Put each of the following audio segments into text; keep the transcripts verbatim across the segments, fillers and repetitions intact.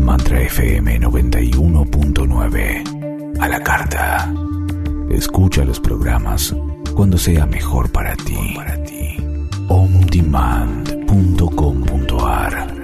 Mantra F M noventa y uno punto nueve. A la carta. Escucha los programas cuando sea mejor para ti. on demand punto com punto a r.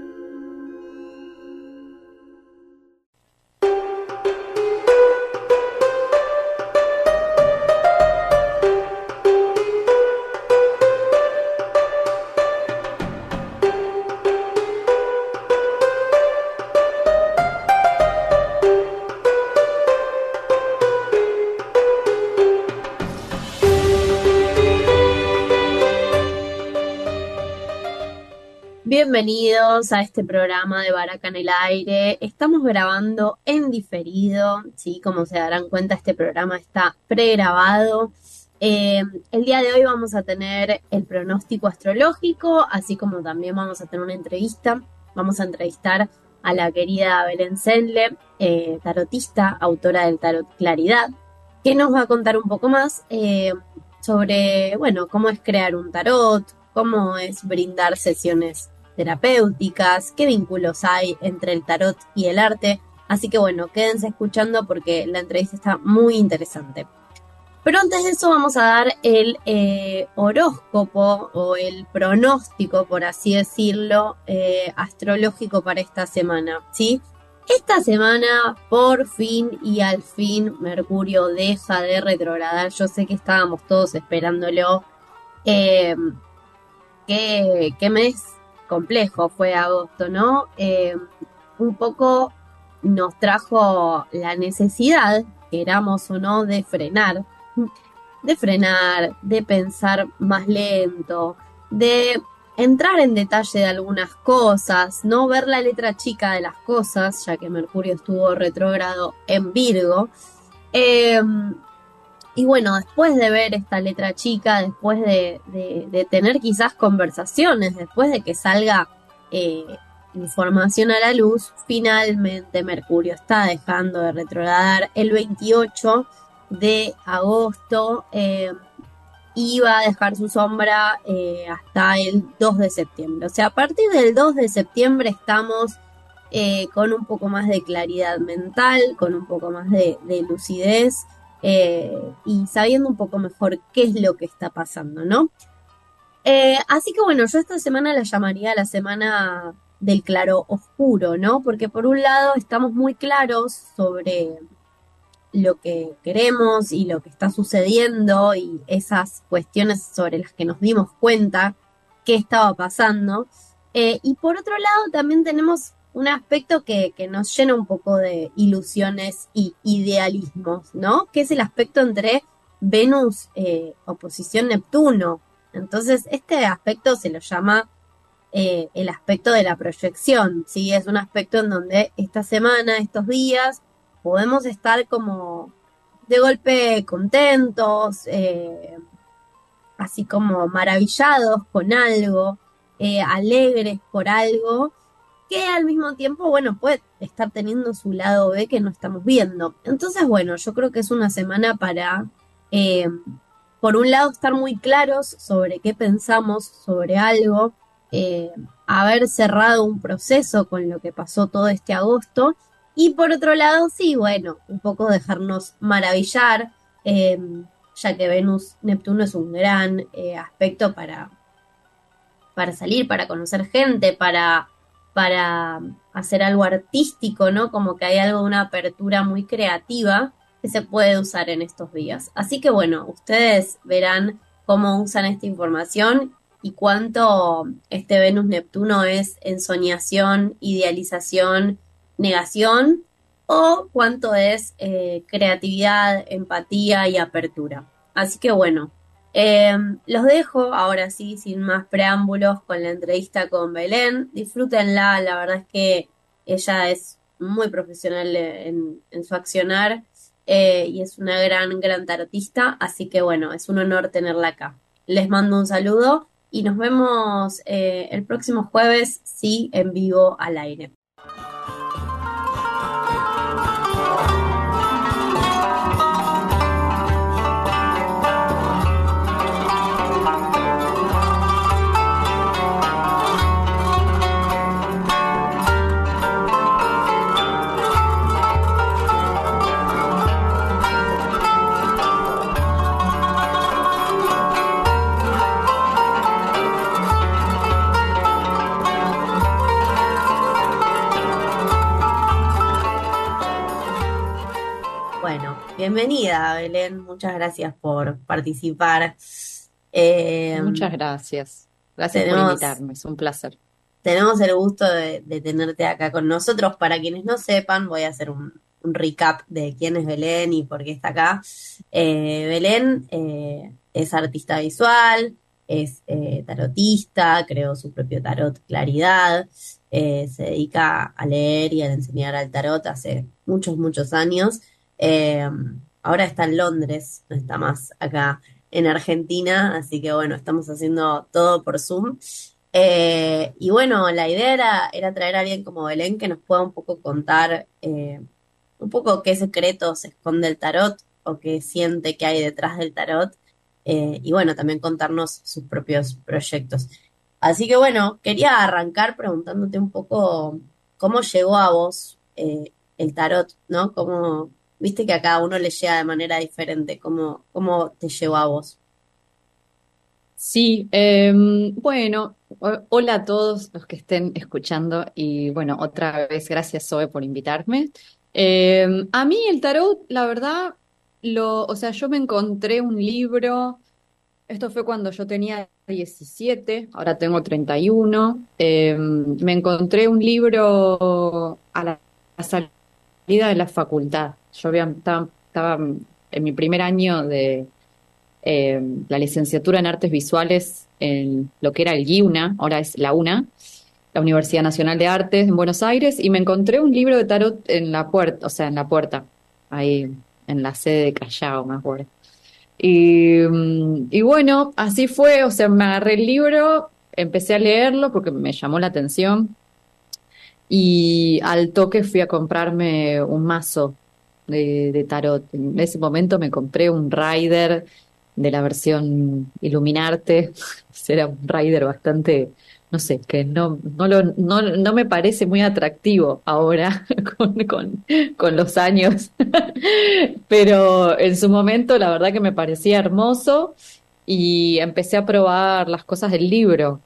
Bienvenidos a este programa de Baraca en el Aire. Estamos grabando en diferido, ¿sí? Como se darán cuenta, este programa está pregrabado. Eh, el día de hoy vamos a tener el pronóstico astrológico, así como también vamos a tener una entrevista. Vamos a entrevistar a la querida Belén Senle, eh, tarotista, autora del tarot Claridad, que nos va a contar un poco más eh, sobre, bueno, cómo es crear un tarot, cómo es brindar sesiones terapéuticas, qué vínculos hay entre el tarot y el arte. Así que bueno, quédense escuchando porque la entrevista está muy interesante. Pero antes de eso vamos a dar el eh, horóscopo o el pronóstico, por así decirlo, eh, astrológico para esta semana, ¿sí? Esta semana, por fin y al fin, Mercurio deja de retrogradar. Yo sé que estábamos todos esperándolo. Eh, qué, qué mes complejo fue agosto, ¿no? Eh, un poco nos trajo la necesidad, queramos o no, de frenar, de frenar, de pensar más lento, de entrar en detalle de algunas cosas, no ver la letra chica de las cosas, ya que Mercurio estuvo retrógrado en Virgo. Eh, Y bueno, después de ver esta letra chica, después de, de, de tener quizás conversaciones, después de que salga eh, información a la luz, finalmente Mercurio está dejando de retrogradar el veintiocho de agosto eh, y va a dejar su sombra eh, hasta el dos de septiembre. O sea, a partir del dos de septiembre estamos eh, con un poco más de claridad mental, con un poco más de, de lucidez, Eh, y sabiendo un poco mejor qué es lo que está pasando, ¿no? Eh, así que bueno, yo esta semana la llamaría la semana del claro oscuro, ¿no? Porque por un lado estamos muy claros sobre lo que queremos y lo que está sucediendo y esas cuestiones sobre las que nos dimos cuenta qué estaba pasando. Eh, y por otro lado también tenemos un aspecto que, que nos llena un poco de ilusiones y idealismos, ¿no? Que es el aspecto entre Venus eh, oposición Neptuno. Entonces, este aspecto se lo llama eh, el aspecto de la proyección, ¿sí? Es un aspecto en donde esta semana, estos días, podemos estar como de golpe contentos, eh, así como maravillados con algo, eh, alegres por algo, que al mismo tiempo, bueno, puede estar teniendo su lado B que no estamos viendo. Entonces, bueno, yo creo que es una semana para, eh, por un lado, estar muy claros sobre qué pensamos sobre algo, eh, haber cerrado un proceso con lo que pasó todo este agosto, y por otro lado, sí, bueno, un poco dejarnos maravillar, eh, ya que Venus-Neptuno es un gran eh, aspecto para, para salir, para conocer gente, para... para hacer algo artístico, ¿no? Como que hay algo de una apertura muy creativa que se puede usar en estos días. Así que bueno, ustedes verán cómo usan esta información y cuánto este Venus-Neptuno es ensoñación, idealización, negación, o cuánto es eh, creatividad, empatía y apertura. Así que bueno, Eh, los dejo ahora sí, sin más preámbulos, con la entrevista con Belén. Disfrútenla, la verdad es que ella es muy profesional en, en su accionar eh, y es una gran, gran tarotista, así que bueno, es un honor tenerla acá. Les mando un saludo y nos vemos eh, el próximo jueves, sí, en vivo al aire. Bienvenida, Belén. Muchas gracias por participar. Eh, Muchas gracias. Gracias por tenemos, invitarme, es un placer. tenemos el gusto de, de tenerte acá con nosotros. Para quienes no sepan, voy a hacer un, un recap de quién es Belén y por qué está acá. Eh, Belén eh, es artista visual, es eh, tarotista, creó su propio tarot Claridad, eh, se dedica a leer y a enseñar al tarot hace muchos, muchos años. Eh, Ahora está en Londres, no está más acá en Argentina, así que bueno, estamos haciendo todo por Zoom. Eh, y bueno, la idea era, era traer a alguien como Belén que nos pueda un poco contar eh, un poco qué secretos se esconde el tarot o qué siente que hay detrás del tarot. Eh, y bueno, también contarnos sus propios proyectos. Así que bueno, quería arrancar preguntándote un poco cómo llegó a vos eh, el tarot, ¿no? Cómo, viste que a cada uno le llega de manera diferente, cómo, cómo te llegó a vos. Sí, em, bueno, ho- hola a todos los que estén escuchando y bueno, otra vez gracias Zoe por invitarme. Em, a mí el tarot, la verdad, lo, o sea, yo me encontré un libro, esto fue cuando yo tenía diecisiete, ahora tengo treinta y uno. Em, me encontré un libro a la, a salida de la facultad. Yo había, estaba, estaba en mi primer año de eh, la licenciatura en Artes Visuales en lo que era el GIUNA, ahora es la UNA, la Universidad Nacional de Artes en Buenos Aires, y me encontré un libro de tarot en la puerta, o sea, en la puerta, ahí en la sede de Callao, me acuerdo. Y, mm, y bueno, así fue, o sea, me agarré el libro, empecé a leerlo porque me llamó la atención y al toque fui a comprarme un mazo de, de tarot. En ese momento me compré un Rider de la versión Iluminarte. Era un Rider bastante, no sé, que no, no, lo, no, no me parece muy atractivo ahora con, con, con los años. Pero en su momento la verdad que me parecía hermoso y empecé a probar las cosas del libro.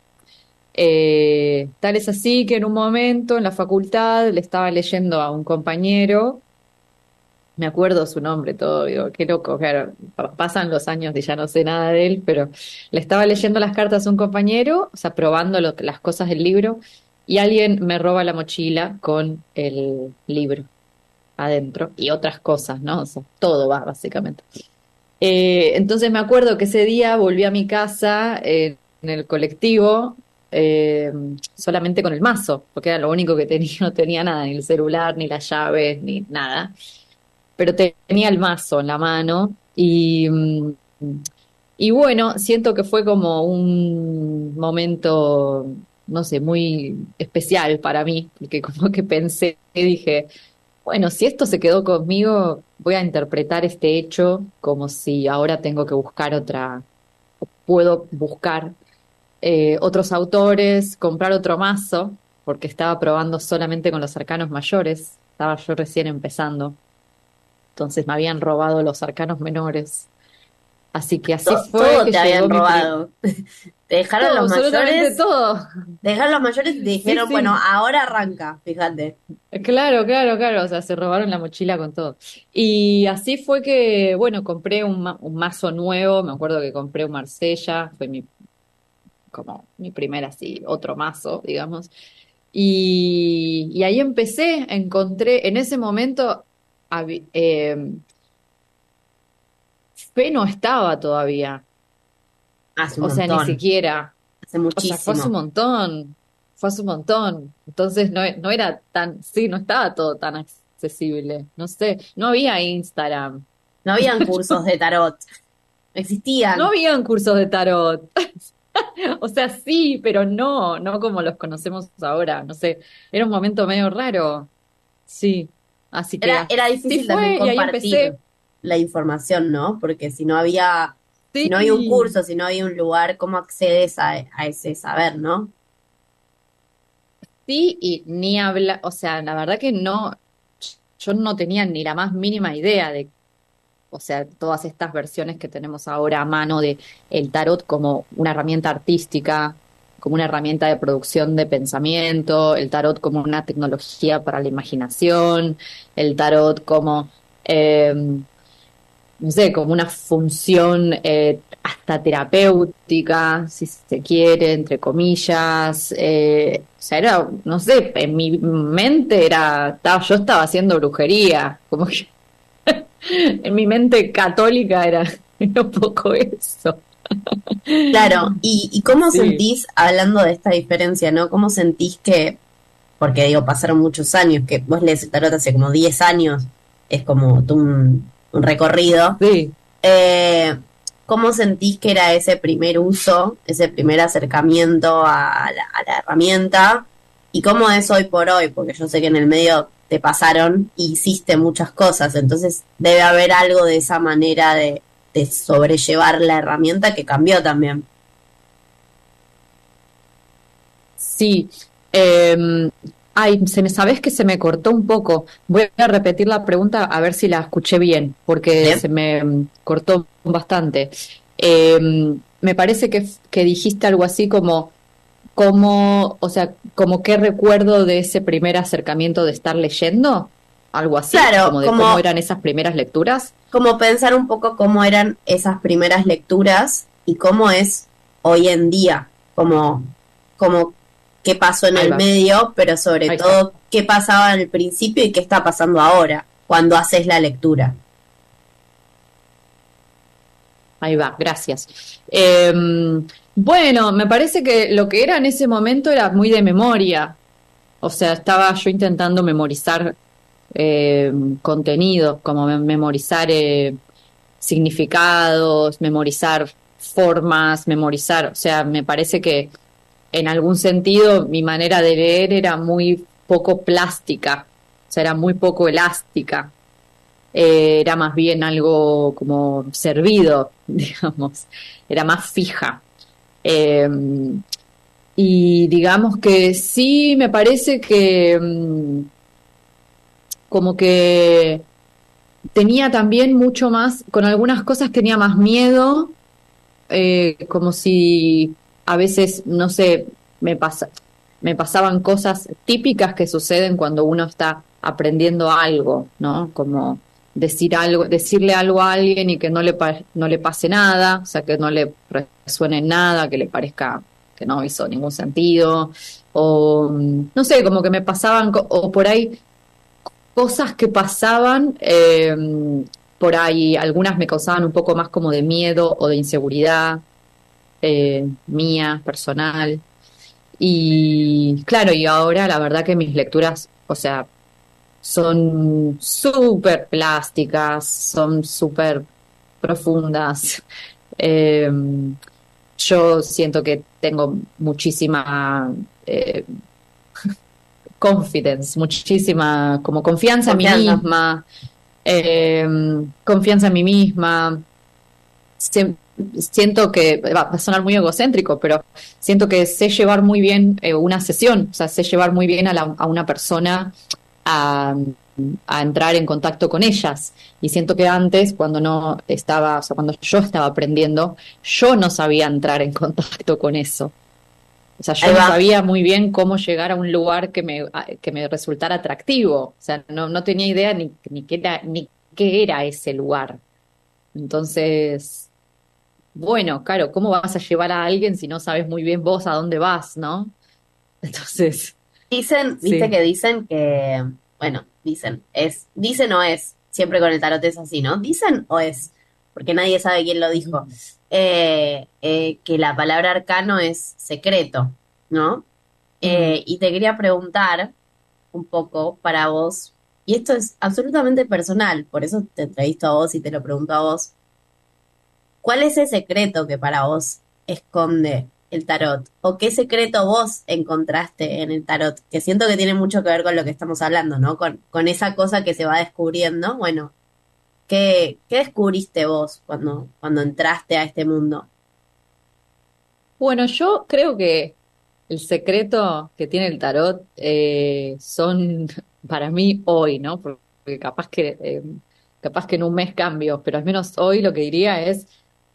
Eh, tal es así que en un momento en la facultad le estaba leyendo a un compañero, me acuerdo su nombre todo, digo, qué loco, claro, pa- pasan los años y ya no sé nada de él, pero le estaba leyendo las cartas a un compañero, o sea, probando lo- las cosas del libro, y alguien me roba la mochila con el libro adentro y otras cosas, ¿no? O sea, todo va, básicamente. Eh, entonces me acuerdo que ese día volví a mi casa eh, en el colectivo eh, solamente con el mazo, porque era lo único que tenía, no tenía nada, ni el celular, ni las llaves, ni nada. Pero te- tenía el mazo en la mano y, mm, y bueno, siento que fue como un momento, no sé, muy especial para mí, porque como que pensé, dije, bueno, si esto se quedó conmigo, voy a interpretar este hecho como si ahora tengo que buscar otra, puedo buscar eh, otros autores, comprar otro mazo, porque estaba probando solamente con los arcanos mayores, estaba yo recién empezando, entonces me habían robado los arcanos menores. Así que así To- fue todo que te habían llegó mi pri... robado. Te dejaron Todo, los absolutamente mayores, todo. te dejaron los mayores y te Sí, dijeron, bueno, sí. ahora arranca, fíjate. Claro, claro, claro, o sea, se robaron la mochila con todo. Y así fue que, bueno, compré un, ma- un mazo nuevo, me acuerdo que compré un Marsella, fue mi, como mi primer así, otro mazo, digamos. Y, y ahí empecé, encontré, en ese momento, habi- eh, Fe no estaba todavía, Hace un o sea, ni montón, siquiera. hace O sea, fue hace un muchísimo. montón, fue hace un montón. Entonces no, no era tan, sí, no estaba todo tan accesible. No sé, no había Instagram, No habían cursos de tarot, no existían. habían cursos de tarot. O sea, sí, pero no, no como los conocemos ahora. No sé, era un momento medio raro. Sí, así que Era, era así difícil también fue y ahí compartir empecé. la información, ¿no? Porque si no había, si no hay un Sí, curso, si no hay un lugar, ¿cómo accedes a, a ese saber, no? sí y ni habla, o sea, la verdad que no, yo no tenía ni la más mínima idea de, o sea, todas estas versiones que tenemos ahora a mano de el tarot como una herramienta artística, como una herramienta de producción de pensamiento, el tarot como una tecnología para la imaginación, el tarot como eh, no sé, como una función eh, hasta terapéutica, si se quiere, entre comillas. Eh, o sea, era, no sé, en mi mente era, estaba, yo estaba haciendo brujería, como que en mi mente católica era, era un poco eso. Claro, y, y cómo Sí, sentís, hablando de esta diferencia, ¿no? ¿Cómo sentís que, porque digo, pasaron muchos años, que vos lees el tarot hace como diez años, es como tú un, un recorrido, sí. eh, ¿cómo sentís que era ese primer uso, ese primer acercamiento a la, a la herramienta? ¿Y cómo es hoy por hoy? Porque yo sé que en el medio te pasaron y hiciste muchas cosas, entonces debe haber algo de esa manera de, de sobrellevar la herramienta que cambió también. Sí. Eh, ay, se me, sabes que se me cortó un poco. Voy a repetir la pregunta a ver si la escuché bien, porque ¿Vale? se me mm, cortó bastante. Eh, Me parece que, que dijiste algo así como, como, o sea, como qué recuerdo de ese primer acercamiento de estar leyendo, algo así, Claro, como de cómo como, eran esas primeras lecturas. como pensar un poco cómo eran esas primeras lecturas y cómo es hoy en día, como, como qué pasó en Ahí el va, medio, pero sobre ahí está. todo qué pasaba en el principio y qué está pasando ahora, cuando haces la lectura. Ahí va, gracias. Eh, bueno, me parece que lo que era en ese momento era muy de memoria. O sea, estaba yo intentando memorizar eh, contenidos, como me- memorizar eh, significados, memorizar formas, memorizar. O sea, me parece que en algún sentido mi manera de leer era muy poco plástica, o sea, era muy poco elástica. Eh, era más bien algo como servido, digamos, era más fija. Eh, y digamos que sí, me parece que mm, como que tenía también mucho más, con algunas cosas tenía más miedo, eh, como si a veces, no sé, me pasa, me pasaban cosas típicas que suceden cuando uno está aprendiendo algo, ¿no? Como decir algo, decirle algo a alguien y que no le pa- no le pase nada, o sea, que no le resuene en nada, que le parezca que no hizo ningún sentido, o mm, no sé, como que me pasaban, co- o por ahí cosas que pasaban, eh, por ahí algunas me causaban un poco más como de miedo o de inseguridad eh, mía, personal. Y claro, y ahora la verdad que mis lecturas, o sea, son súper plásticas, son súper profundas. Eh, yo siento que tengo muchísima eh, confidence, muchísima como confianza en mí Confianza. misma, eh, confianza en mí misma. Siem- Siento que va va a sonar muy egocéntrico, pero siento que sé llevar muy bien eh, una sesión, o sea, sé llevar muy bien a, la- a una persona a, a entrar en contacto con ellas. Y siento que antes, cuando no estaba, o sea, cuando yo estaba aprendiendo, yo no sabía entrar en contacto con eso. O sea, yo Ahí no va. sabía muy bien cómo llegar a un lugar que me, a- que me resultara atractivo. O sea, no, no tenía idea ni, ni qué era, ni qué era ese lugar. Entonces, bueno, claro, ¿cómo vas a llevar a alguien si no sabes muy bien vos a dónde vas, ¿no? Entonces, Dicen, viste sí. que dicen que, bueno, dicen, es, dicen o es, siempre con el tarot es así, ¿no? Dicen o es, porque nadie sabe quién lo dijo, eh, eh, que la palabra arcano es secreto, ¿no? Mm. Eh, y te quería preguntar un poco para vos, y esto es absolutamente personal, por eso te entrevisto a vos y te lo pregunto a vos, ¿cuál es ese secreto que para vos esconde el tarot? ¿O qué secreto vos encontraste en el tarot? Que siento que tiene mucho que ver con lo que estamos hablando, ¿no? Con, con esa cosa que se va descubriendo. Bueno, ¿qué, qué descubriste vos cuando, cuando entraste a este mundo? Bueno, yo creo que el secreto que tiene el tarot eh, son para mí hoy, ¿no? Porque capaz que, eh, capaz que en un mes cambio, pero al menos hoy lo que diría es,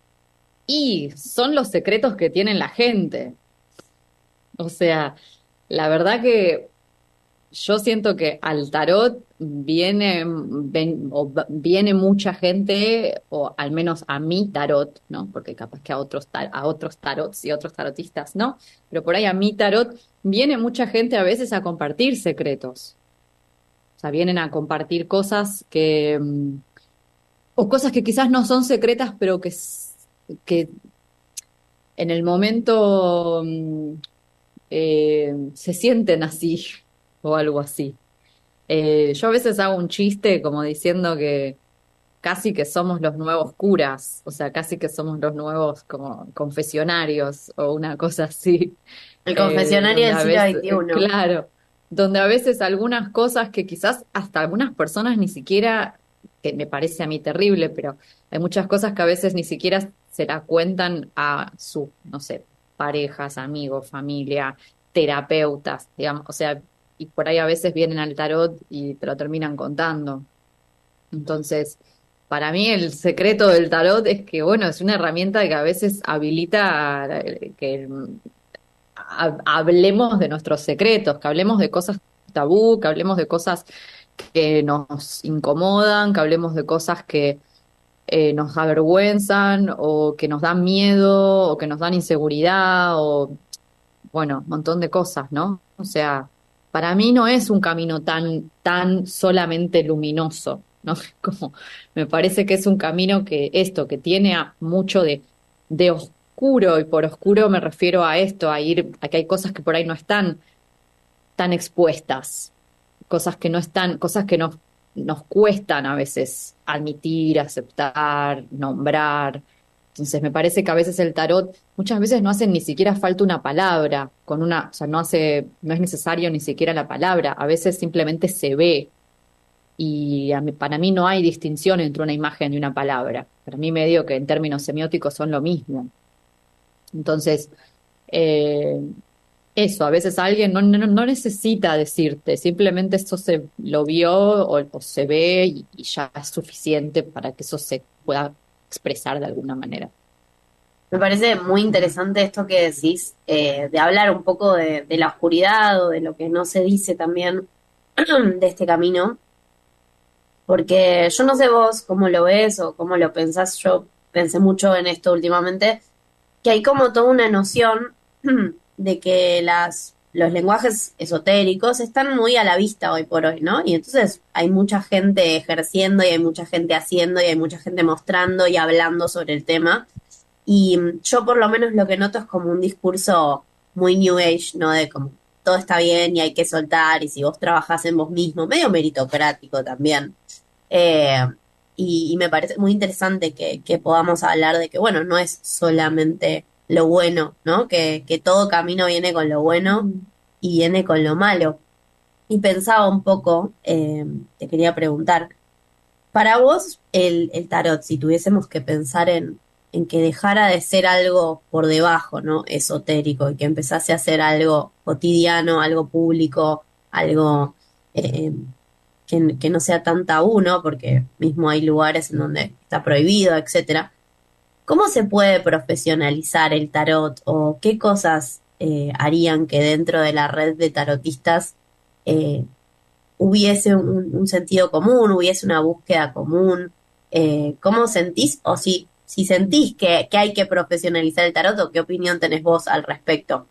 y son los secretos que tiene la gente. O sea, la verdad que yo siento que al tarot viene, ven- o va- viene mucha gente, o al menos a mi tarot, ¿no? Porque capaz que a otros, tar- a otros tarots y otros tarotistas, ¿no? Pero por ahí a mi tarot viene mucha gente a veces a compartir secretos. O sea, vienen a compartir cosas que, mm, o cosas que quizás no son secretas, pero que, s- que en el momento mm, eh, se sienten así, o algo así. Eh, yo a veces hago un chiste como diciendo que casi que somos los nuevos curas, o sea, casi que somos los nuevos como confesionarios o una cosa así, El eh, confesionario donde del a siglo veces, eh, veintiuno. claro, donde a veces algunas cosas que quizás hasta algunas personas ni siquiera, que me parece a mí terrible, pero hay muchas cosas que a veces ni siquiera se la cuentan a sus, no sé, parejas, amigos, familia, terapeutas, digamos, o sea, y por ahí a veces vienen al tarot y te lo terminan contando. Entonces, para mí el secreto del tarot es que, bueno, es una herramienta que a veces habilita eh, que mm, ha- hablemos de nuestros secretos, que hablemos de cosas tabú, que hablemos de cosas que nos incomodan, que hablemos de cosas que eh, nos avergüenzan o que nos dan miedo o que nos dan inseguridad o bueno, un montón de cosas, ¿no? O sea, para mí no es un camino tan, tan solamente luminoso, ¿no? Como me parece que es un camino que esto, que tiene a- mucho de, de oscuro, y por oscuro me refiero a esto, a ir, a que hay cosas que por ahí no están tan expuestas, cosas que no están, cosas que nos, nos cuestan a veces admitir, aceptar, nombrar. Entonces me parece que a veces el tarot, muchas veces no hace ni siquiera falta una palabra, con una, o sea, no hace, no es necesario ni siquiera la palabra, a veces simplemente se ve. Y a mí- para mí no hay distinción entre una imagen y una palabra. Para mí medio que en términos semióticos son lo mismo. Entonces, eh, eso, a veces alguien no, no, no necesita decirte, simplemente eso se lo vio o, o se ve y, y ya es suficiente para que eso se pueda expresar de alguna manera. Me parece muy interesante esto que decís, eh, de hablar un poco de, de la oscuridad o de lo que no se dice también de este camino, porque yo no sé vos cómo lo ves o cómo lo pensás, yo pensé mucho en esto últimamente, que hay como toda una noción de que las, los lenguajes esotéricos están muy a la vista hoy por hoy, ¿no? Y entonces hay mucha gente ejerciendo y hay mucha gente haciendo y hay mucha gente mostrando y hablando sobre el tema. Y mm, yo por lo menos lo que noto es como un discurso muy New Age, ¿no? De como todo está bien y hay que soltar y si vos trabajás en vos mismo, medio meritocrático también. Eh, y, y me parece muy interesante que, que podamos hablar de que, bueno, no es solamente lo bueno, ¿no? Que, que todo camino viene con lo bueno y viene con lo malo. Y pensaba un poco, eh, te quería preguntar, para vos el, el tarot, si tuviésemos que pensar en, en que dejara de ser algo por debajo, ¿no? Esotérico, y que empezase a ser algo cotidiano, algo público, algo eh, que, que no sea tan tabú, ¿no? Porque mismo hay lugares en donde está prohibido, etcétera. ¿Cómo se puede profesionalizar el tarot o qué cosas eh, harían que dentro de la red de tarotistas eh, hubiese un, un sentido común, hubiese una búsqueda común? Eh, ¿cómo sentís o si, si sentís que, que hay que profesionalizar el tarot o qué opinión tenés vos al respecto?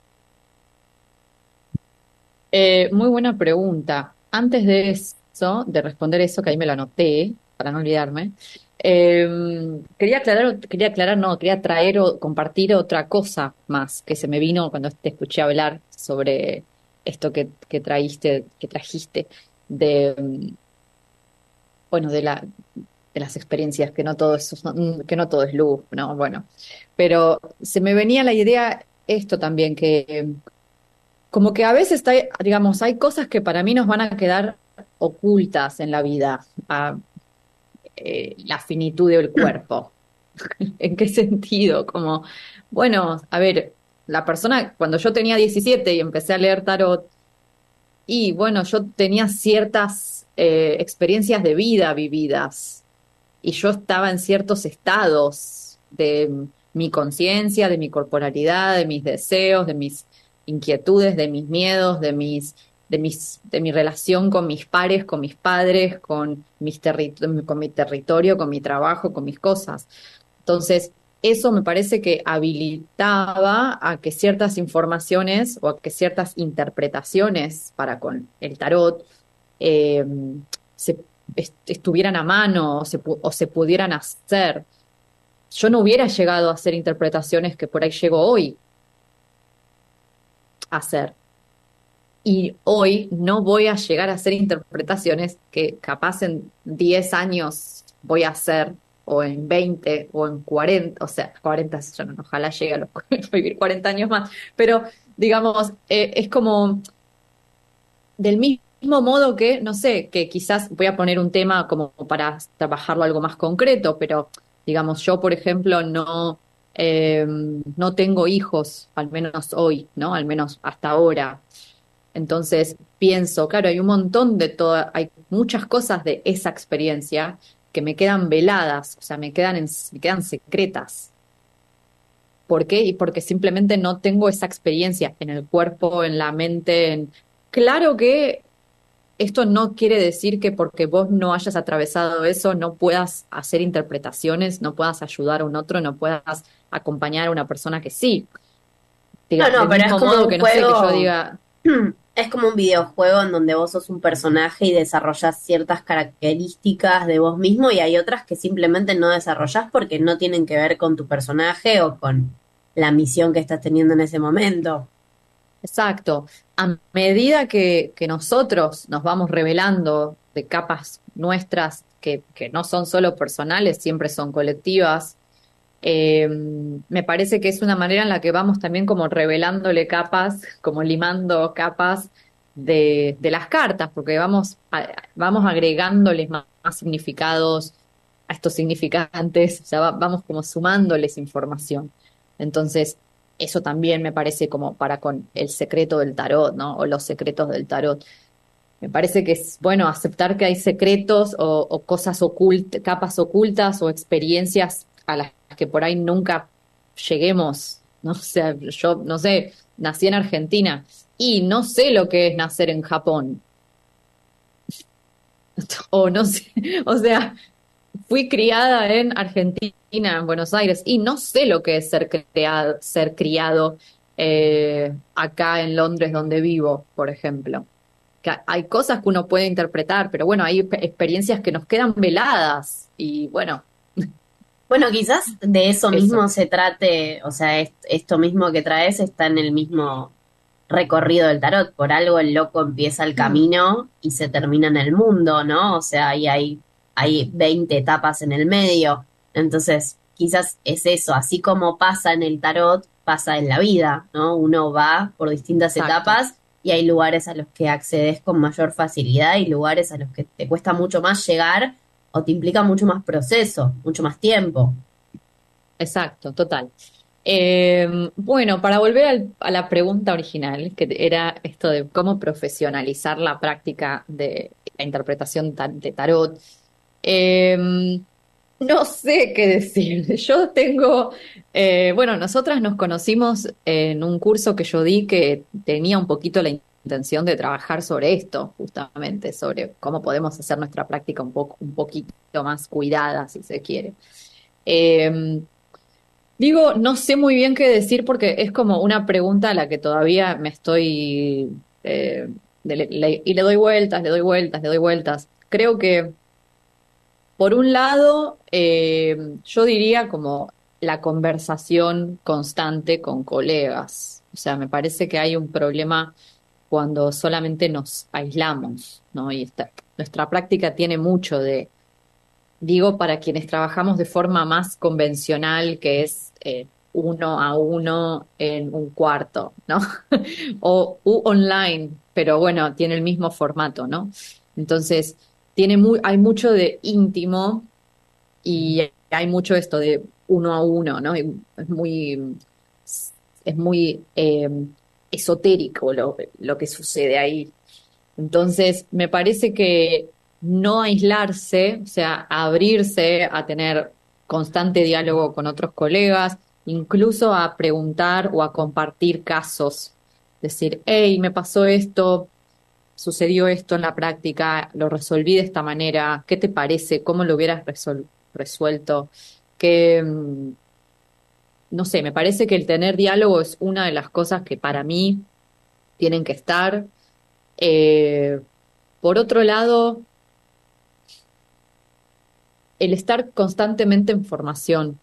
Eh, muy buena pregunta. Antes de eso, de responder eso, que ahí me lo anoté, para no olvidarme, eh, quería aclarar, quería aclarar, no, quería traer o compartir otra cosa más que se me vino cuando te escuché hablar sobre esto que, que traíste, que trajiste de, mm, bueno, de la, de las experiencias, que no todo es, que no todo es luz, ¿no? Bueno, pero se me venía la idea esto también, que como que a veces hay, digamos, hay cosas que para mí nos van a quedar ocultas en la vida, a, eh, la finitud del cuerpo. ¿En qué sentido? Como, bueno, a ver, la persona, cuando yo tenía diecisiete y empecé a leer tarot, y bueno, yo tenía ciertas eh, experiencias de vida vividas, y yo estaba en ciertos estados de mi conciencia, de mi corporalidad, de mis deseos, de mis inquietudes, de mis miedos, de mis de mis, de mi relación con mis pares, con mis padres, con mis terri- con mi territorio, con mi trabajo, con mis cosas. Entonces, eso me parece que habilitaba a que ciertas informaciones o a que ciertas interpretaciones para con el tarot eh, se, est- estuvieran a mano o se, pu- o se pudieran hacer. Yo no hubiera llegado a hacer interpretaciones que por ahí llego hoy a hacer. Y hoy no voy a llegar a hacer interpretaciones que capaz en diez años voy a hacer, o en veinte o en cuarenta, o sea, cuarenta, yo no, ojalá llegue a los, vivir cuarenta años más, pero digamos, eh, es como del mismo modo que, no sé, que quizás voy a poner un tema como para trabajarlo algo más concreto, pero digamos, yo, por ejemplo, no, eh, no tengo hijos, al menos hoy, ¿no? Al menos hasta ahora. Entonces pienso, claro, hay un montón de toda, hay muchas cosas de esa experiencia que me quedan veladas, o sea, me quedan en- me quedan secretas. ¿Por qué? Y porque simplemente no tengo esa experiencia en el cuerpo, en la mente. En... Claro que esto no quiere decir que porque vos no hayas atravesado eso no puedas hacer interpretaciones, no puedas ayudar a un otro, no puedas acompañar a una persona que sí. No, Diga, no, del pero es mismo como modo un que no sé, que yo juego, diga, es como un videojuego en donde vos sos un personaje y desarrollás ciertas características de vos mismo y hay otras que simplemente no desarrollás porque no tienen que ver con tu personaje o con la misión que estás teniendo en ese momento. exacto. A medida que, que nosotros nos vamos revelando de capas nuestras que, que no son solo personales, siempre son colectivas, eh, me parece que es una manera en la que vamos también como revelándole capas, como limando capas de, de las cartas, porque vamos, a- vamos agregándoles más, más significados a estos significantes, o sea, va- vamos como sumándoles información. Entonces, eso también me parece como para con el secreto del tarot, ¿no? O los secretos del tarot. Me parece que es bueno aceptar que hay secretos o, o cosas ocultas, capas ocultas o experiencias a las que por ahí nunca lleguemos, ¿no? O sea, yo no sé, nací en Argentina y no sé lo que es nacer en Japón, o no sé, o sea, fui criada en Argentina, en Buenos Aires, y no sé lo que es ser criado, ser criado eh, acá en Londres, donde vivo, por ejemplo. Que hay cosas que uno puede interpretar, pero bueno, hay pe- experiencias que nos quedan veladas, y bueno, Bueno, quizás de eso eso. mismo se trate, o sea, est- esto mismo que traes está en el mismo recorrido del tarot. Por algo el loco empieza el Mm, camino y se termina en el mundo, ¿no? O sea, ahí hay, hay veinte etapas en el medio. Entonces, quizás es eso, así como pasa en el tarot, pasa en la vida, ¿no? Uno va por distintas exacto, etapas y hay lugares a los que accedes con mayor facilidad y lugares a los que te cuesta mucho más llegar o te implica mucho más proceso, mucho más tiempo. exacto, total. Eh, bueno, para volver al- a la pregunta original, que era esto de cómo profesionalizar la práctica de la interpretación ta- de tarot, eh, no sé qué decir. Yo tengo, eh, bueno, nosotras nos conocimos en un curso que yo di que tenía un poquito la intención de trabajar sobre esto, justamente, sobre cómo podemos hacer nuestra práctica un poco, un poquito más cuidada, si se quiere. Eh, Digo, no sé muy bien qué decir porque es como una pregunta a la que todavía me estoy, eh, de- le- y le doy vueltas, le doy vueltas, le doy vueltas. Creo que por un lado, eh, yo diría como la conversación constante con colegas. O sea, me parece que hay un problema cuando solamente nos aislamos, ¿no? Y esta- nuestra práctica tiene mucho de, digo, para quienes trabajamos de forma más convencional, que es eh, uno a uno en un cuarto, ¿no? O u online, pero bueno, tiene el mismo formato, ¿no? Entonces, tiene muy, hay mucho de íntimo y hay mucho esto de uno a uno, ¿no? Y es muy, es muy eh, esotérico lo, lo que sucede ahí. Entonces, me parece que no aislarse, o sea, abrirse a tener constante diálogo con otros colegas, incluso a preguntar o a compartir casos. Decir, hey, me pasó esto, sucedió esto en la práctica, lo resolví de esta manera, ¿qué te parece? ¿Cómo lo hubieras resol- resuelto? Que, mm, no sé, me parece que el tener diálogo es una de las cosas que para mí tienen que estar. Eh, por otro lado, el estar constantemente en formación,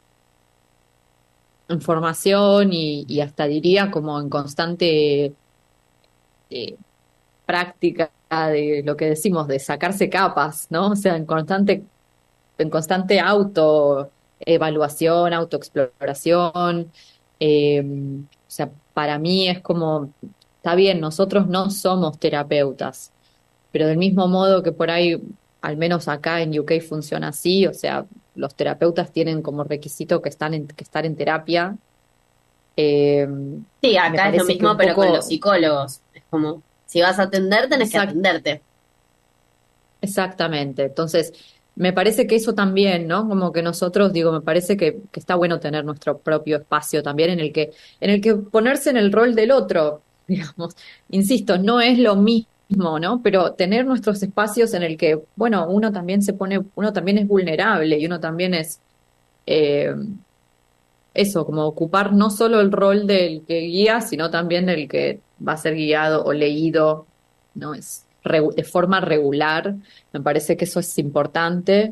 en formación y, y hasta diría como en constante eh, práctica de lo que decimos, de sacarse capas, ¿no? O sea, en constante, en constante autoevaluación, autoexploración. Eh, o sea, para mí es como, está bien, nosotros no somos terapeutas, pero del mismo modo que por ahí, al menos acá en U K funciona así, o sea, los terapeutas tienen como requisito que están en, que estar en terapia. Eh, Sí, Me acá es lo parece que mismo, un pero con los poco, psicólogos. Es como, si vas a atender, tenés que exact- atenderte. exactamente. Entonces, me parece que eso también, ¿no? Como que nosotros, digo, me parece que, que está bueno tener nuestro propio espacio también en el que, en el que ponerse en el rol del otro, digamos. Insisto, no es lo mismo, ¿no? Pero tener nuestros espacios en el que, bueno, uno también se pone, uno también es vulnerable y uno también es, eh, eso, como ocupar no solo el rol del que guía, sino también del que va a ser guiado o leído, ¿no? Es regu- de forma regular. Me parece que eso es importante.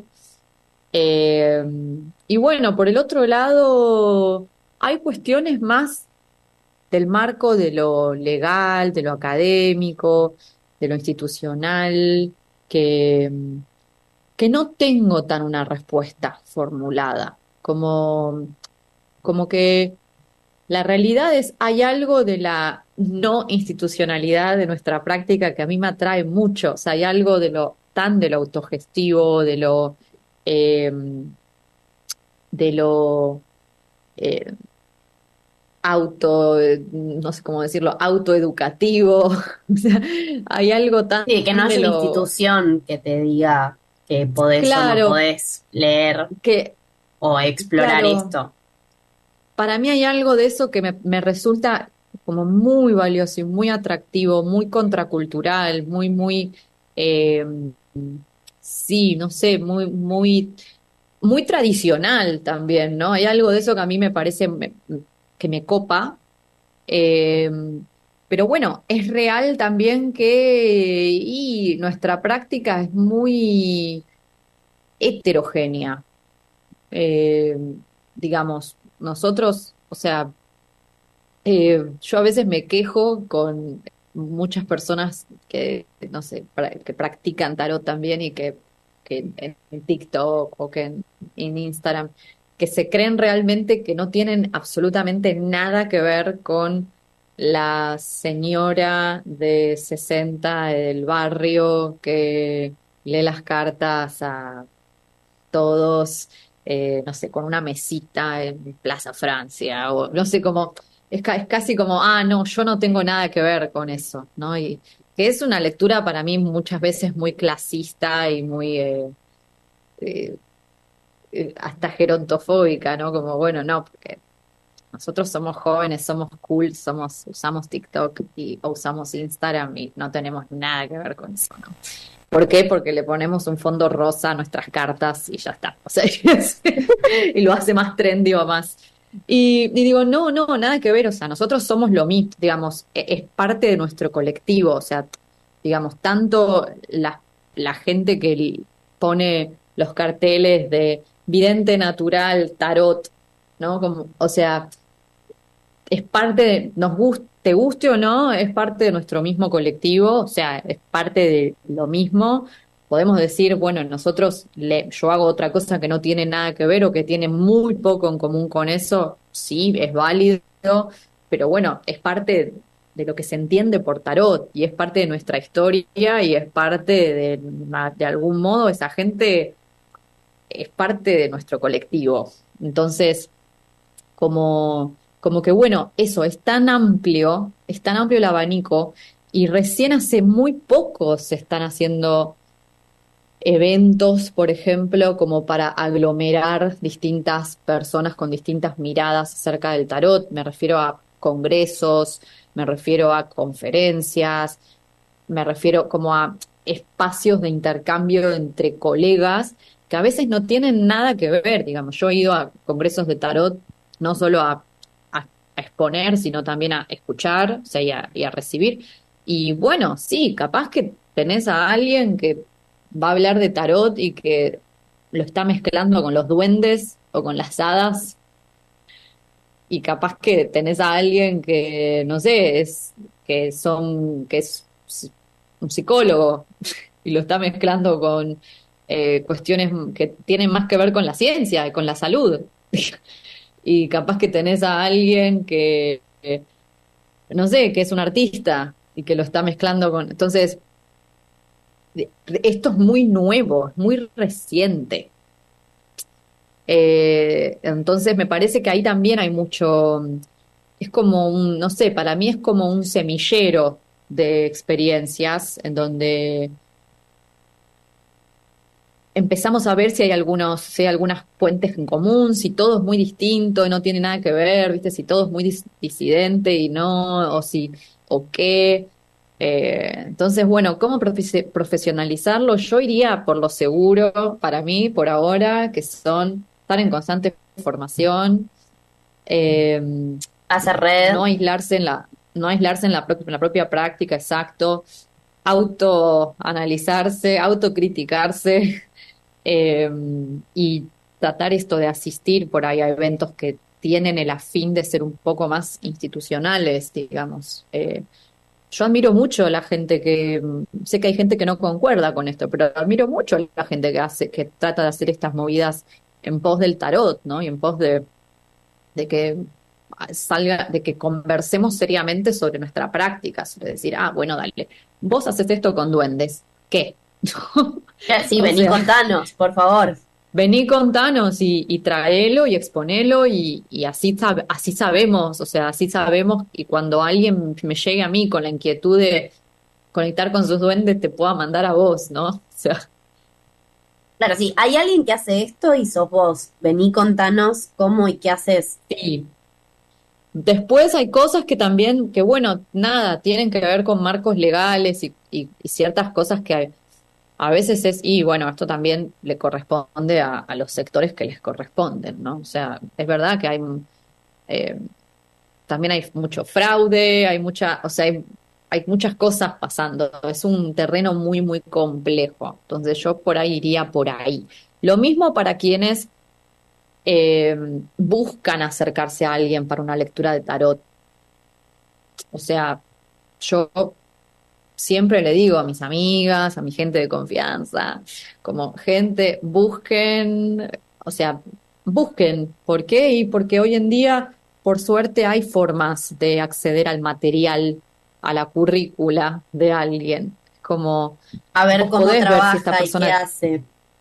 Eh, y bueno, por el otro lado, hay cuestiones más del marco de lo legal, de lo académico, de lo institucional, que, que no tengo tan una respuesta formulada, como, como que la realidad es, hay algo de la no institucionalidad de nuestra práctica que a mí me atrae mucho. O sea, hay algo de lo tan de lo autogestivo, de lo, eh, de lo eh, auto, eh, no sé cómo decirlo, autoeducativo. O sea, hay algo tan Sí, que no de haya una lo, institución que te diga que podés o no claro, podés leer que, o explorar claro, esto. para mí hay algo de eso que me, me resulta como muy valioso y muy atractivo, muy contracultural, muy, muy, eh, sí, no sé, muy, muy, muy tradicional también, ¿no? Hay algo de eso que a mí me parece me- que me copa. eh, pero bueno, es real también que y nuestra práctica es muy heterogénea. Eh, digamos, nosotros, o sea, Eh, yo a veces me quejo con muchas personas que, no sé, pra- que practican tarot también y que, que en en TikTok o que en, en Instagram, que se creen realmente que no tienen absolutamente nada que ver con la señora de sesenta del barrio que lee las cartas a todos, eh, no sé, con una mesita en Plaza Francia, o no sé cómo, es, ca- es casi como, ah, no, yo no tengo nada que ver con eso, ¿no? Y que es una lectura para mí muchas veces muy clasista y muy, eh, eh, eh, hasta gerontofóbica, ¿no? Como, bueno, no, porque nosotros somos jóvenes, somos cool, somos, usamos TikTok y o usamos Instagram y no tenemos nada que ver con eso, ¿no? ¿Por qué? Porque le ponemos un fondo rosa a nuestras cartas y ya está. O sea, y lo hace más trendy o más. Y, y digo, no, no, nada que ver. O sea, nosotros somos lo mismo, digamos, e- es parte de nuestro colectivo. O sea, digamos, tanto la, la gente que l- pone los carteles de vidente natural, tarot, ¿no? Como, o sea, es parte de, nos guste, te guste o no, es parte de nuestro mismo colectivo, o sea, es parte de lo mismo. Podemos decir, bueno, nosotros, le, yo hago otra cosa que no tiene nada que ver o que tiene muy poco en común con eso, sí, es válido, pero bueno, es parte de lo que se entiende por tarot y es parte de nuestra historia y es parte de, de algún modo, esa gente es parte de nuestro colectivo. Entonces, como, como que bueno, eso es tan amplio, es tan amplio el abanico y recién hace muy poco se están haciendo eventos, por ejemplo, como para aglomerar distintas personas con distintas miradas acerca del tarot. Me refiero a congresos, me refiero a conferencias. me refiero como a espacios de intercambio entre colegas que a veces no tienen nada que ver, digamos. Yo he ido a congresos de tarot no solo a, a- a exponer, sino también a escuchar, o sea, y a, y a recibir. Y bueno, sí, capaz que tenés a alguien que va a hablar de tarot y que lo está mezclando con los duendes o con las hadas, y capaz que tenés a alguien que, no sé, es que son, que es un psicólogo y lo está mezclando con eh, cuestiones que tienen más que ver con la ciencia y con la salud. Y capaz que tenés a alguien que, que, no sé, que es un artista y que lo está mezclando con... Entonces, de- esto es muy nuevo, es muy reciente. Eh, entonces, me parece que ahí también hay mucho, es como un, no sé, para mí es como un semillero de experiencias en donde empezamos a ver si hay algunos, si hay algunas puentes en común, si todo es muy distinto y no tiene nada que ver, ¿viste? Si todo es muy dis- disidente y no, o si, o qué. Eh, entonces, bueno, ¿cómo profe- profesionalizarlo? Yo iría por lo seguro, para mí, por ahora, que son estar en constante formación, eh, Hacer red. no aislarse en la, no aislarse en la, pro- en la propia práctica, exacto, autoanalizarse, autocriticarse, eh, y tratar esto de asistir por ahí a eventos que tienen el afín de ser un poco más institucionales, digamos. Eh, yo admiro mucho a la gente que, mm, sé que hay gente que no concuerda con esto, pero admiro mucho a la gente que hace, que trata de hacer estas movidas en pos del tarot, ¿no? Y en pos de, de que salga, de que conversemos seriamente sobre nuestra práctica, sobre decir, ah, bueno, dale, vos haces esto con duendes, ¿qué? Eh, Sí, O vení, sea, contanos, por favor. vení, contanos y, y traelo y exponelo y, y así, sab- así sabemos, o sea, así sabemos y cuando alguien me llegue a mí con la inquietud de conectar con sus duendes, te pueda mandar a vos, ¿no? O sea, Claro, sí, hay alguien que hace esto y sos vos. Vení, contanos cómo y qué haces. sí. Después hay cosas que también, que bueno, nada, tienen que ver con marcos legales y, y- y ciertas cosas que hay- a veces es, y bueno, esto también le corresponde a, a los sectores que les corresponden, ¿no? O sea, es verdad que hay... eh, también hay mucho fraude, hay mucha, o sea, hay, hay muchas cosas pasando. Es un terreno muy, muy complejo. Entonces yo por ahí iría por ahí. Lo mismo para quienes eh, buscan acercarse a alguien para una lectura de tarot. O sea, yo siempre le digo a mis amigas, a mi gente de confianza, como gente, busquen, o sea, busquen. ¿Por qué? Y porque hoy en día, por suerte, hay formas de acceder al material, a la currícula de alguien. Como A ver vos cómo podés ver si esta trabaja y qué persona, hace.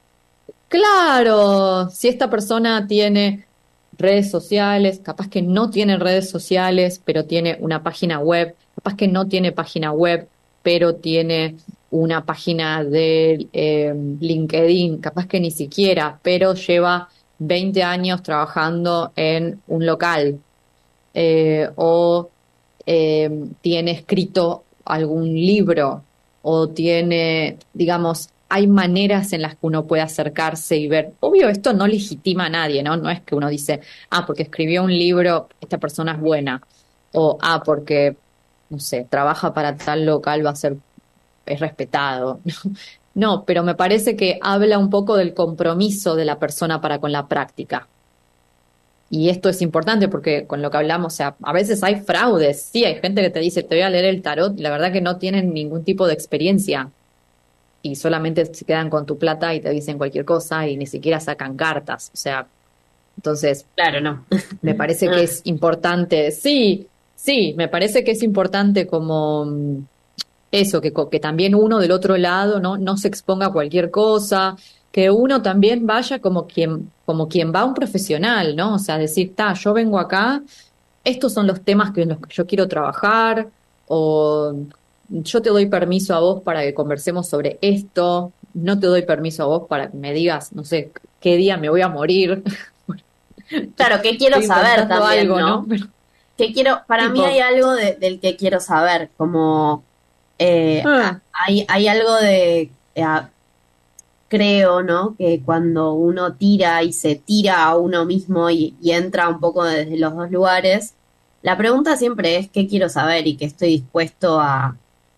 claro, si esta persona tiene redes sociales, capaz que no tiene redes sociales, pero tiene una página web, capaz que no tiene página web, pero tiene una página de eh, LinkedIn, capaz que ni siquiera, pero lleva veinte años trabajando en un local, eh, o eh, tiene escrito algún libro o tiene, digamos, hay maneras en las que uno puede acercarse y ver. Obvio, esto no legitima a nadie, ¿no? No es que uno dice, ah, porque escribió un libro, esta persona es buena, o ah, porque, no sé, trabaja para tal local, va a ser, es respetado. No, pero me parece que habla un poco del compromiso de la persona para con la práctica. Y esto es importante porque con lo que hablamos, o sea, a veces hay fraudes. Sí, hay gente que te dice, te voy a leer el tarot, y la verdad que no tienen ningún tipo de experiencia y solamente se quedan con tu plata y te dicen cualquier cosa y ni siquiera sacan cartas. O sea, entonces Claro, no. me parece que Ah, es importante, sí, sí, me parece que es importante como mm, eso, que, co- que también uno del otro lado, ¿no? No se exponga a cualquier cosa, que uno también vaya como quien, como quien va a un profesional, ¿no? O sea, decir, ta, yo vengo acá, estos son los temas que en los que yo quiero trabajar, o yo te doy permiso a vos para que conversemos sobre esto, no te doy permiso a vos para que me digas, no sé, qué día me voy a morir. claro, ¿qué quiero Estoy saber inventando también, algo, ¿no? no? Pero, ¿Qué quiero? Para mí hay tipo, algo de- del que quiero saber, como Eh, Ah, hay, hay algo de, eh, creo, ¿no? Que cuando uno tira y se tira a uno mismo y, y entra un poco desde los dos lugares, la pregunta siempre es qué quiero saber y qué estoy dispuesto a,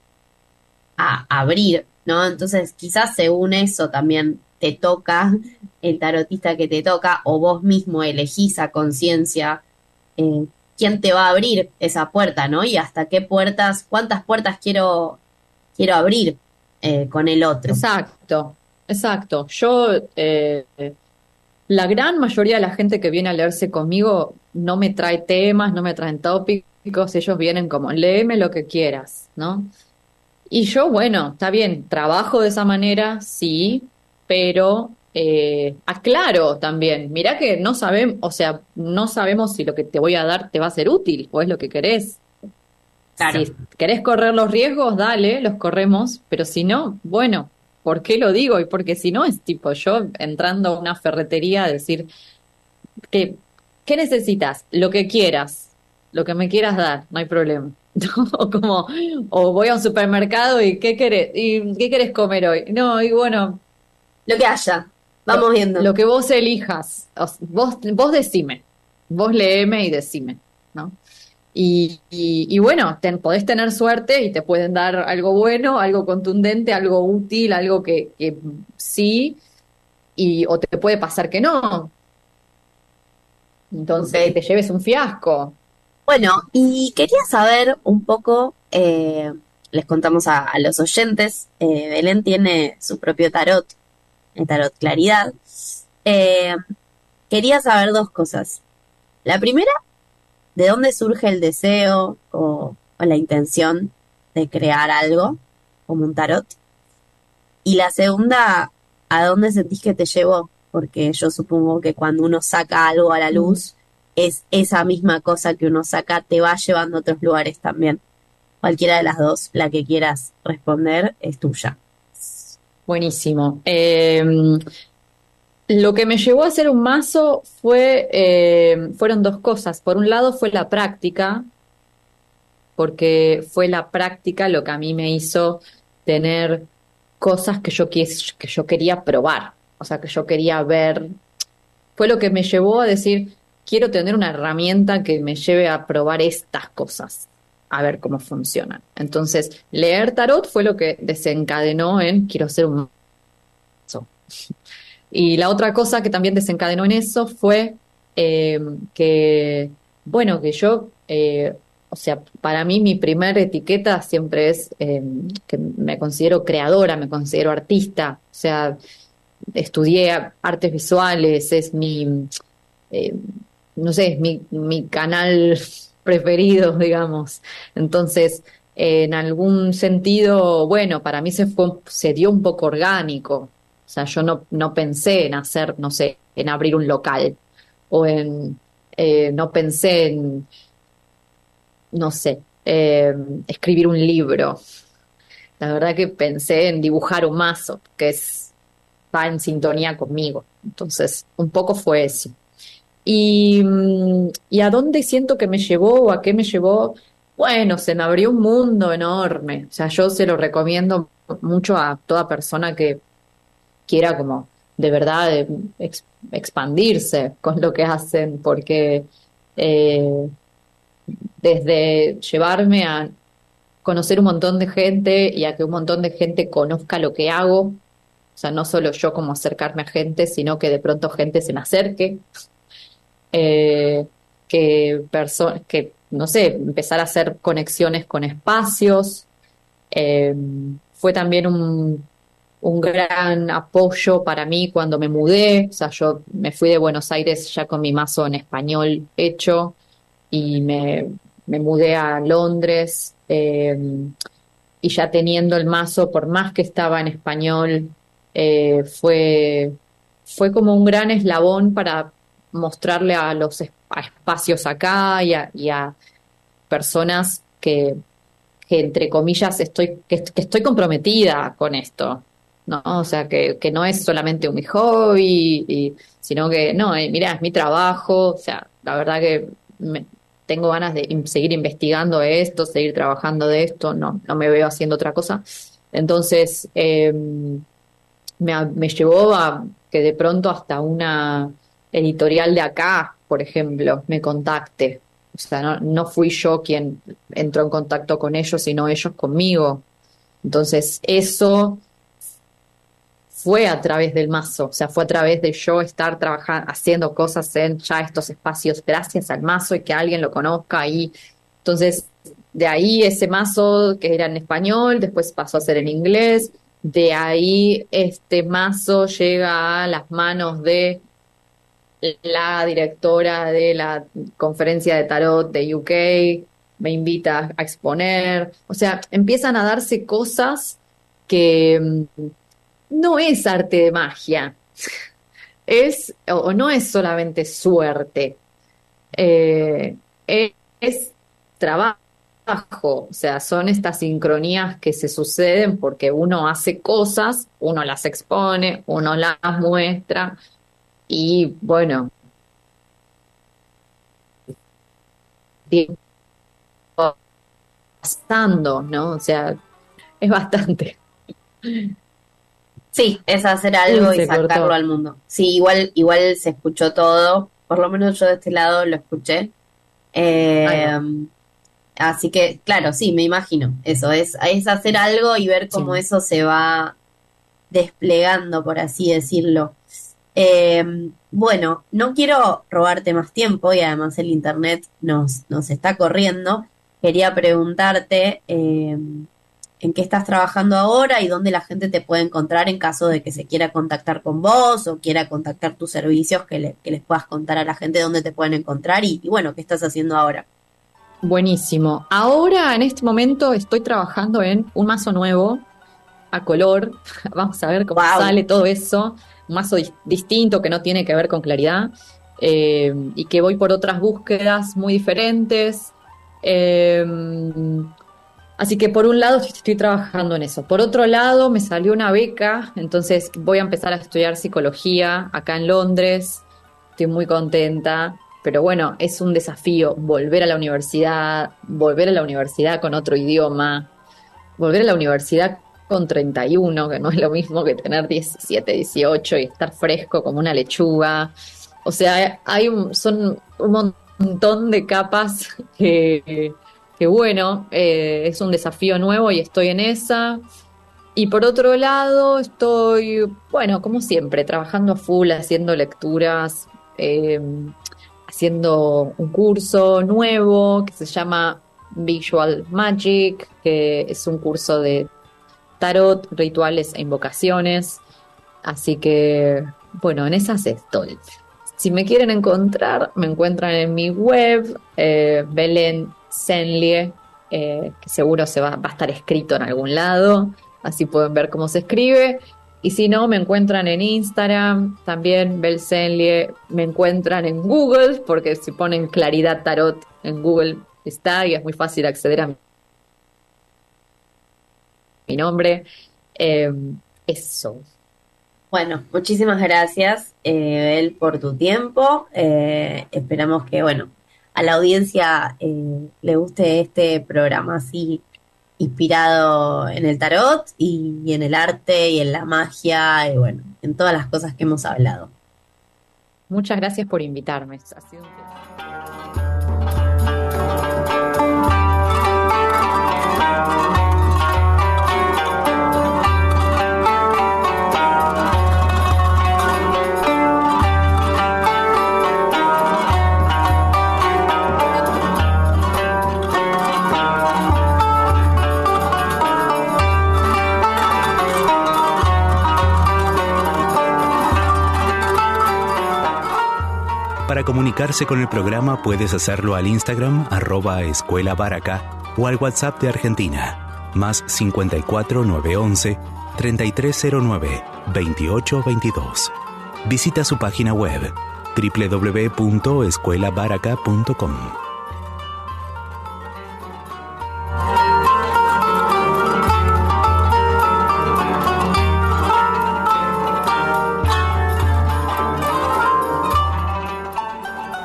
a abrir, ¿no? Entonces, quizás según eso también te toca el tarotista que te toca o vos mismo elegís a conciencia eh, quién te va a abrir esa puerta, ¿no? Y hasta qué puertas, cuántas puertas quiero, quiero abrir eh, con el otro. exacto, exacto. Yo, eh, la gran mayoría de la gente que viene a leerse conmigo no me trae temas, no me traen tópicos, ellos vienen como, léeme lo que quieras, ¿no? Y yo, bueno, está bien, trabajo de esa manera, sí, pero eh, aclaro también, mirá que no sabemos, o sea, no sabemos si lo que te voy a dar te va a ser útil o es lo que querés. Claro. Si querés correr los riesgos, dale, los corremos, pero si no, bueno, ¿por qué lo digo? Y porque si no, es tipo yo entrando a una ferretería a decir, ¿qué, qué necesitas? Lo que quieras, lo que me quieras dar, no hay problema. O como, o voy a un supermercado y ¿qué querés? ¿Y qué querés comer hoy? No, y bueno, Lo que haya, lo, vamos viendo. lo que vos elijas, o s- vos, vos decime, vos leeme y decime, ¿no? Y, y, y bueno, ten- podés tener suerte y te pueden dar algo bueno, algo contundente, algo útil, algo que, que sí, y, o te puede pasar que no, entonces que Ok. te lleves un fiasco. Bueno, y quería saber un poco, eh, les contamos a, a los oyentes, eh, Belén tiene su propio tarot, el tarot Claridad. Eh, Quería saber dos cosas. La primera, ¿de dónde surge el deseo o, o la intención de crear algo como un tarot? Y la segunda, ¿a dónde sentís que te llevó? Porque yo supongo que cuando uno saca algo a la Mm. luz, es esa misma cosa que uno saca, te va llevando a otros lugares también. Cualquiera de las dos, la que quieras responder, es tuya. Buenísimo. Eh, lo que me llevó a hacer un mazo fue, eh, fueron dos cosas. Por un lado fue la práctica, porque fue la práctica lo que a mí me hizo tener cosas que yo, quis- que yo quería probar, o sea, que yo quería ver. Fue lo que me llevó a decir, quiero tener una herramienta que me lleve a probar estas cosas, a ver cómo funcionan. Entonces, leer tarot fue lo que desencadenó en, quiero hacer un mazo. Y la otra cosa que también desencadenó en eso fue eh, que, bueno, que yo, eh, o sea, para mí mi primera etiqueta siempre es eh, que me considero creadora, me considero artista, o sea, estudié artes visuales, es mi, eh, no sé, es mi, mi canal preferido, digamos. Entonces, eh, en algún sentido, bueno, para mí se fue, se dio un poco orgánico. O sea, yo no, no pensé en hacer, no sé, en abrir un local o en, eh, no pensé en, no sé, eh, escribir un libro. La verdad que pensé en dibujar un mazo, que es, va en sintonía conmigo. Entonces, un poco fue eso. Y, mm, ¿y a dónde siento que me llevó o a qué me llevó? Bueno, se me abrió un mundo enorme. O sea, yo se lo recomiendo mucho a toda persona que quiera como de verdad eh, ex- expandirse con lo que hacen, porque eh, desde llevarme a conocer un montón de gente y a que un montón de gente conozca lo que hago, o sea, no solo yo como acercarme a gente, sino que de pronto gente se me acerque eh, que personas, que, no sé, empezar a hacer conexiones con espacios. Eh, Fue también un, un gran apoyo para mí cuando me mudé. O sea, yo me fui de Buenos Aires ya con mi mazo en español hecho y me, me mudé a Londres. Eh, y ya teniendo el mazo, por más que estaba en español, eh, fue, fue como un gran eslabón para mostrarle a los es- a espacios acá y a, y a personas que, que, entre comillas, estoy, que, que estoy comprometida con esto, ¿no? O sea, que, que no es solamente un hobby, y- sino que, no, eh, mira, es mi trabajo, o sea, la verdad que me, tengo ganas de in- seguir investigando esto, seguir trabajando de esto, no, no me veo haciendo otra cosa. Entonces, eh, me, a- me llevó a que de pronto hasta una editorial de acá, por ejemplo, me contacte. O sea, no, no fui yo quien entró en contacto con ellos, sino ellos conmigo. Entonces, eso fue a través del mazo, o sea, fue a través de yo estar trabajando, haciendo cosas en ya estos espacios gracias al mazo y que alguien lo conozca y entonces de ahí ese mazo que era en español, después pasó a ser en inglés, de ahí este mazo llega a las manos de la directora de la conferencia de tarot de U K, me invita a exponer, o sea, empiezan a darse cosas que mm, no es arte de magia, es, o, o no es solamente suerte, eh, es, es trabajo, o sea, son estas sincronías que se suceden porque uno hace cosas, uno las expone, uno las muestra y bueno, tiempo pasando, ¿no? O sea, es bastante. Sí, es hacer Uy, algo y se sacarlo cortó. al mundo. Sí, igual, igual se escuchó todo, por lo menos yo de este lado lo escuché. Ahí Eh, va. Así que, claro, sí, me imagino. Eso es, es hacer algo y ver cómo Sí. eso se va desplegando, por así decirlo. Eh, bueno, no quiero robarte más tiempo y además el internet nos, nos está corriendo. Quería preguntarte eh, en qué estás trabajando ahora y dónde la gente te puede encontrar en caso de que se quiera contactar con vos o quiera contactar tus servicios, que, le- que les puedas contar a la gente dónde te pueden encontrar y, y bueno, qué estás haciendo ahora. Buenísimo. Ahora, en este momento, estoy trabajando en un mazo nuevo a color. Vamos a ver cómo Wow. sale todo eso. Un mazo dis- distinto que no tiene que ver con claridad eh, y que voy por otras búsquedas muy diferentes. Eh, Así que por un lado estoy estoy trabajando en eso. Por otro lado, me salió una beca, entonces voy a empezar a estudiar psicología acá en Londres. Estoy muy contenta, pero bueno, es un desafío volver a la universidad, volver a la universidad con otro idioma, volver a la universidad con treinta y uno, que no es lo mismo que tener diecisiete, dieciocho y estar fresco como una lechuga. O sea, hay un- son un montón de capas que, que bueno, eh, es un desafío nuevo y estoy en esa. Y por otro lado, estoy, bueno, como siempre, trabajando a full, haciendo lecturas, eh, haciendo un curso nuevo que se llama Visual Magic, que es un curso de tarot, rituales e invocaciones. Así que, bueno, en esas estoy. Si me quieren encontrar, me encuentran en mi web, eh, Belén Senlie, eh, que seguro se va, va a estar escrito en algún lado, así pueden ver cómo se escribe. Y si no, me encuentran en Instagram, también Bel Senlie, me encuentran en Google, porque si ponen Claridad Tarot en Google está y es muy fácil acceder a mi nombre. Eh, Eso. Bueno, muchísimas gracias, eh, Bel, por tu tiempo. Eh, esperamos que, bueno, a la audiencia eh, le guste este programa así inspirado en el tarot y, y en el arte y en la magia y, bueno, en todas las cosas que hemos hablado. Muchas gracias por invitarme. Ha sido un placer. Para comunicarse con el programa puedes hacerlo al Instagram arroba Escuela Baraca o al WhatsApp de Argentina, más cincuenta y cuatro nueve once treinta y tres cero nueve veintiocho veintidós. Visita su página web doble u doble u doble u punto escuela baraca punto com.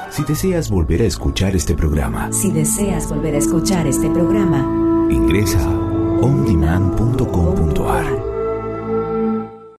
Si deseas volver a escuchar este programa, Si deseas volver a escuchar este programa, ingresa a ondemand punto com punto ar